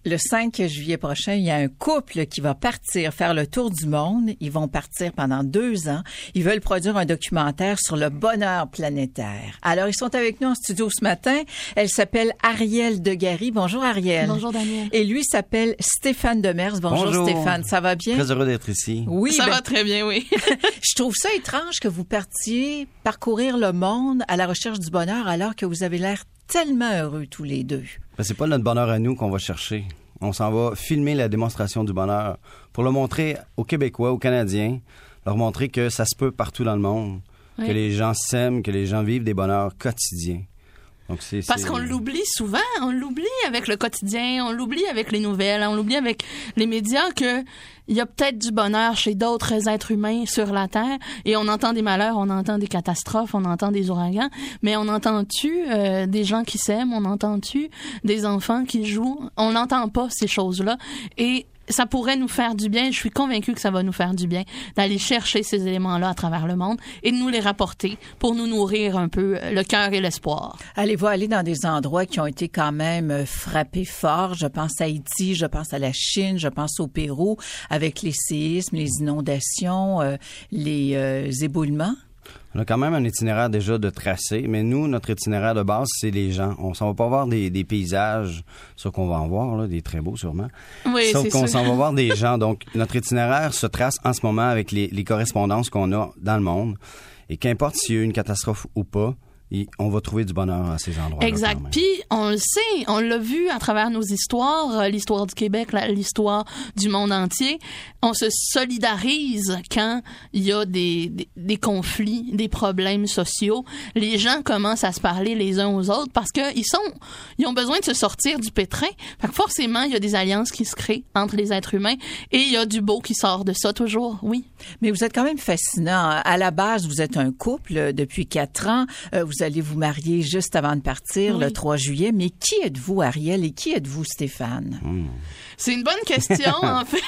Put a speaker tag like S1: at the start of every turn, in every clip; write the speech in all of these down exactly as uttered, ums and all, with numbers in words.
S1: Le cinq juillet prochain, il y a un couple qui va partir faire le tour du monde. Ils vont partir pendant deux ans. Ils veulent produire un documentaire sur le bonheur planétaire. Alors, ils sont avec nous en studio ce matin. Elle s'appelle Arielle Degary. Bonjour, Arielle.
S2: Bonjour, Daniel.
S1: Et lui s'appelle Stéphane Demers. Bonjour, Bonjour, Stéphane. Ça va bien?
S3: Très heureux d'être ici.
S2: Oui, ça
S1: ben,
S2: va très bien, oui.
S1: Je trouve ça étrange que vous partiez parcourir le monde à la recherche du bonheur alors que vous avez l'air tellement heureux tous les deux.
S3: Ben, c'est pas notre bonheur à nous qu'on va chercher. On s'en va filmer la démonstration du bonheur pour le montrer aux Québécois, aux Canadiens, leur montrer que ça se peut partout dans le monde, oui. que les gens s'aiment, que les gens vivent des bonheurs quotidiens. Donc c'est,
S2: Parce
S3: c'est...
S2: qu'on l'oublie souvent, on l'oublie avec le quotidien, on l'oublie avec les nouvelles, on l'oublie avec les médias que il y a peut-être du bonheur chez d'autres êtres humains sur la Terre et on entend des malheurs, on entend des catastrophes, on entend des ouragans, mais on entend-tu euh, des gens qui s'aiment, on entend-tu des enfants qui jouent, on n'entend pas ces choses-là et ça pourrait nous faire du bien, je suis convaincue que ça va nous faire du bien d'aller chercher ces éléments-là à travers le monde et de nous les rapporter pour nous nourrir un peu le cœur et l'espoir.
S1: Allez-vous aller dans des endroits qui ont été quand même frappés fort? Je pense à Haïti, je pense à la Chine, je pense au Pérou, avec les séismes, les inondations, euh, les euh, éboulements.
S3: On a quand même un itinéraire déjà de tracé, mais nous, notre itinéraire de base, c'est les gens. On s'en va pas voir des, des paysages, ça qu'on va en voir, là, des très beaux sûrement.
S2: Oui,
S3: Sauf
S2: c'est
S3: qu'on
S2: sûr.
S3: s'en va voir des gens. Donc, notre itinéraire se trace en ce moment avec les, les correspondances qu'on a dans le monde. Et qu'importe s'il y a eu une catastrophe ou pas, on va trouver du bonheur à ces endroits-là.
S2: Exact. Puis, on le sait, on l'a vu à travers nos histoires, l'histoire du Québec, l'histoire du monde entier. On se solidarise quand il y a des, des, des conflits, des problèmes sociaux. Les gens commencent à se parler les uns aux autres parce que ils sont, ils ont besoin de se sortir du pétrin. Fait que forcément, il y a des alliances qui se créent entre les êtres humains et il y a du beau qui sort de ça toujours, oui.
S1: Mais vous êtes quand même fascinant. À la base, vous êtes un couple depuis quatre ans. Vous allez vous marier juste avant de partir, oui. le trois juillet. Mais qui êtes-vous, Arielle, et qui êtes-vous, Stéphane?
S3: Mmh.
S2: C'est une bonne question, en fait.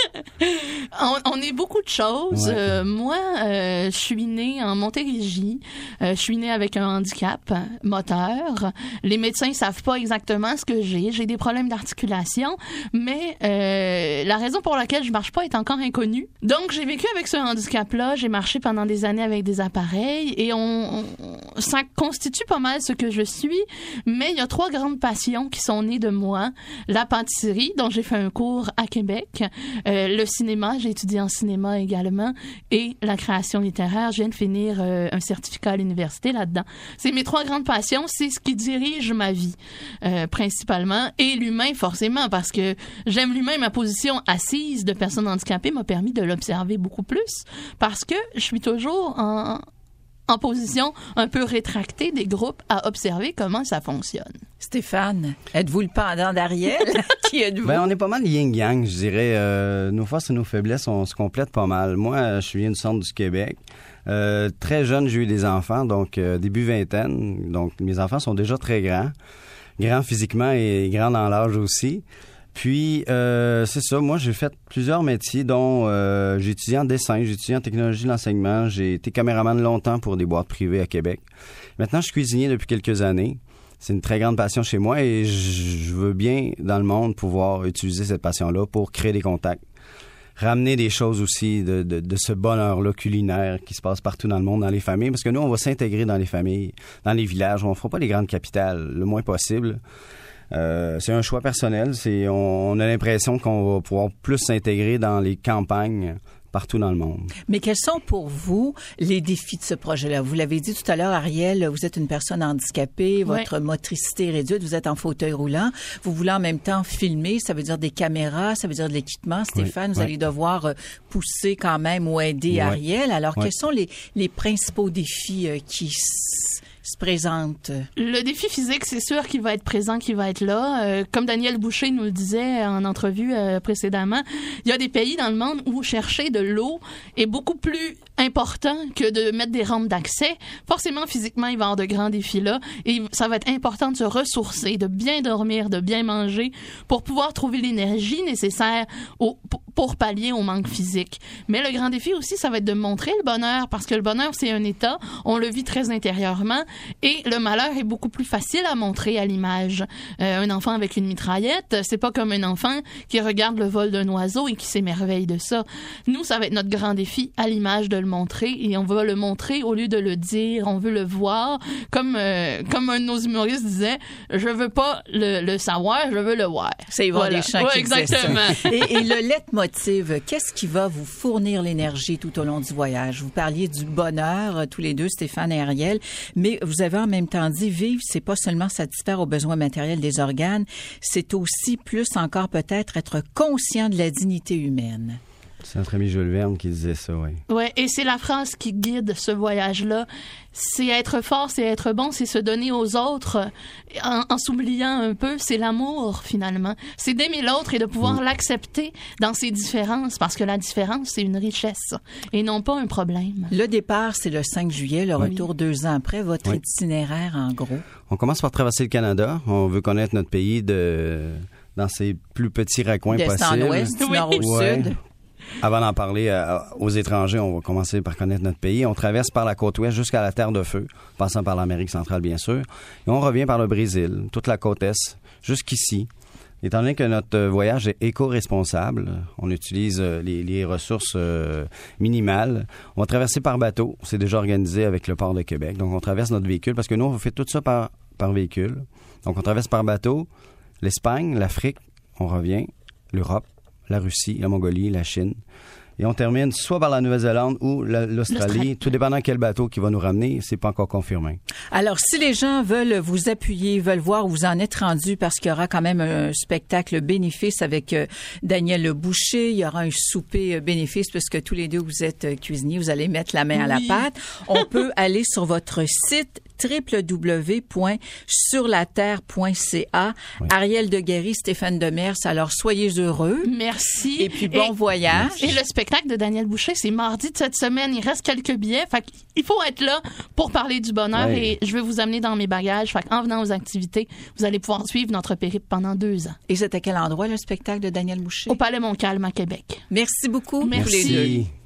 S2: on, on est beaucoup de choses. Ouais. Euh, moi, euh, je suis née en Montérégie. Euh, je suis née avec un handicap moteur. Les médecins savent pas exactement ce que j'ai. J'ai des problèmes d'articulation, mais euh, la raison pour laquelle je marche pas est encore inconnue. Donc, j'ai vécu avec ce handicap-là. J'ai marché pendant des années avec des appareils et on, on ça constitue pas mal ce que je suis. Mais il y a trois grandes passions qui sont nées de moi. La pâtisserie, dont j'ai fait un cours à Québec, euh, le cinéma, j'ai étudié en cinéma également, et la création littéraire, je viens de finir euh, un certificat à l'université là-dedans. C'est mes trois grandes passions, c'est ce qui dirige ma vie, euh, principalement, et l'humain, forcément, parce que j'aime l'humain, ma position assise de personne handicapée m'a permis de l'observer beaucoup plus, parce que je suis toujours en... en position un peu rétractée des groupes à observer comment ça fonctionne.
S1: Stéphane, êtes-vous le pendant d'Arielle? Qui êtes-vous?
S3: Ben, on est pas mal yin-yang, je dirais. Euh, nos forces et nos faiblesses, on se complète pas mal. Moi, je viens du centre du Québec. Euh, très jeune, j'ai eu des enfants, donc euh, début vingtaine. Donc, mes enfants sont déjà très grands. Grands physiquement et grands dans l'âge aussi. Puis, euh, c'est ça, moi, j'ai fait plusieurs métiers, dont euh, j'ai étudié en dessin, j'ai étudié en technologie de l'enseignement, j'ai été caméraman longtemps pour des boîtes privées à Québec. Maintenant, je suis cuisinier depuis quelques années. C'est une très grande passion chez moi et je veux bien, dans le monde, pouvoir utiliser cette passion-là pour créer des contacts. Ramener des choses aussi de, de, de ce bonheur-là culinaire qui se passe partout dans le monde, dans les familles, parce que nous, on va s'intégrer dans les familles, dans les villages, on ne fera pas les grandes capitales, le moins possible. Euh, c'est un choix personnel. C'est, on, on a l'impression qu'on va pouvoir plus s'intégrer dans les campagnes partout dans le monde.
S1: Mais quels sont pour vous les défis de ce projet-là? Vous l'avez dit tout à l'heure, Arielle, vous êtes une personne handicapée, votre ouais. motricité est réduite, vous êtes en fauteuil roulant. Vous voulez en même temps filmer, ça veut dire des caméras, ça veut dire de l'équipement. Stéphane, oui. vous ouais. allez devoir pousser quand même ou aider ouais. Arielle. Alors, ouais. quels sont les, les principaux défis euh, qui se présente?
S2: Le défi physique, c'est sûr qu'il va être présent, qu'il va être là. Euh, comme Daniel Boucher nous le disait en entrevue euh, précédemment, il y a des pays dans le monde où chercher de l'eau est beaucoup plus important que de mettre des rampes d'accès. Forcément, physiquement, il va y avoir de grands défis là. Et ça va être important de se ressourcer, de bien dormir, de bien manger pour pouvoir trouver l'énergie nécessaire au, pour, pour pallier au manque physique. Mais le grand défi aussi, ça va être de montrer le bonheur, parce que le bonheur, c'est un état, on le vit très intérieurement, et le malheur est beaucoup plus facile à montrer à l'image. Euh, un enfant avec une mitraillette, c'est pas comme un enfant qui regarde le vol d'un oiseau et qui s'émerveille de ça. Nous, ça va être notre grand défi à l'image de le montrer, et on va le montrer au lieu de le dire, on veut le voir, comme euh, comme un de nos humoristes disait, je veux pas le, le savoir, je veux le voir.
S1: C'est Yvon
S2: voilà.
S1: Deschamps
S2: ouais,
S1: qui disait
S2: exactement.
S1: ça. Et, et le leitmotiv, qu'est-ce qui va vous fournir l'énergie tout au long du voyage? Vous parliez du bonheur, euh, tous les deux, Stéphane et Ariel, mais vous avez en même temps dit, vivre, c'est pas seulement satisfaire aux besoins matériels des organes, c'est aussi plus encore peut-être être conscient de la dignité humaine.
S3: C'est notre ami Jules Verne qui disait ça, oui.
S2: Ouais, et c'est la phrase qui guide ce voyage-là. C'est être fort, c'est être bon, c'est se donner aux autres en, en s'oubliant un peu. C'est l'amour, finalement. C'est d'aimer l'autre et de pouvoir mmh. l'accepter dans ses différences, parce que la différence, c'est une richesse et non pas un problème.
S1: Le départ, c'est le cinq juillet, le retour oui. deux ans après. Votre oui. itinéraire, en gros?
S3: On commence par traverser le Canada. On veut connaître notre pays de dans ses plus petits raccoins
S1: d'est
S3: possibles.
S1: D'est en ouest, du oui. nord au
S3: ouais.
S1: sud.
S3: Avant d'en parler euh, aux étrangers, on va commencer par connaître notre pays. On traverse par la côte ouest jusqu'à la Terre de Feu, passant par l'Amérique centrale, bien sûr. Et on revient par le Brésil, toute la côte est, jusqu'ici. Étant donné que notre voyage est éco-responsable, on utilise les, les ressources euh, minimales. On va traverser par bateau. C'est déjà organisé avec le port de Québec. Donc, on traverse notre véhicule parce que nous, on fait tout ça par, par véhicule. Donc, on traverse par bateau l'Espagne, l'Afrique, on revient, l'Europe, la Russie, la Mongolie, la Chine. Et on termine soit par la Nouvelle-Zélande ou la, l'Australie, L'Australie. Tout dépendant quel bateau qui va nous ramener, c'est pas encore confirmé.
S1: Alors, si les gens veulent vous appuyer, veulent voir où vous en êtes rendu, parce qu'il y aura quand même un spectacle bénéfice avec euh, Daniel Boucher, il y aura un souper euh, bénéfice, puisque tous les deux, vous êtes euh, cuisiniers, vous allez mettre la main oui. à la pâte. On peut aller sur votre site w w w point sur la terre point c a. Oui. Ariel Deguerry, Stéphane Demers, alors soyez heureux.
S2: Merci.
S1: Et puis bon
S2: et,
S1: voyage.
S2: Et le spectacle de Daniel Boucher, c'est mardi de cette semaine. Il reste quelques billets. Fait qu'il faut être là pour parler du bonheur oui. et je vais vous amener dans mes bagages. Fait qu'en venant aux activités, vous allez pouvoir suivre notre périple pendant deux ans.
S1: Et c'est à quel endroit le spectacle de Daniel Boucher?
S2: Au Palais Montcalm à Québec.
S1: Merci beaucoup.
S2: Merci.
S1: Tous les deux.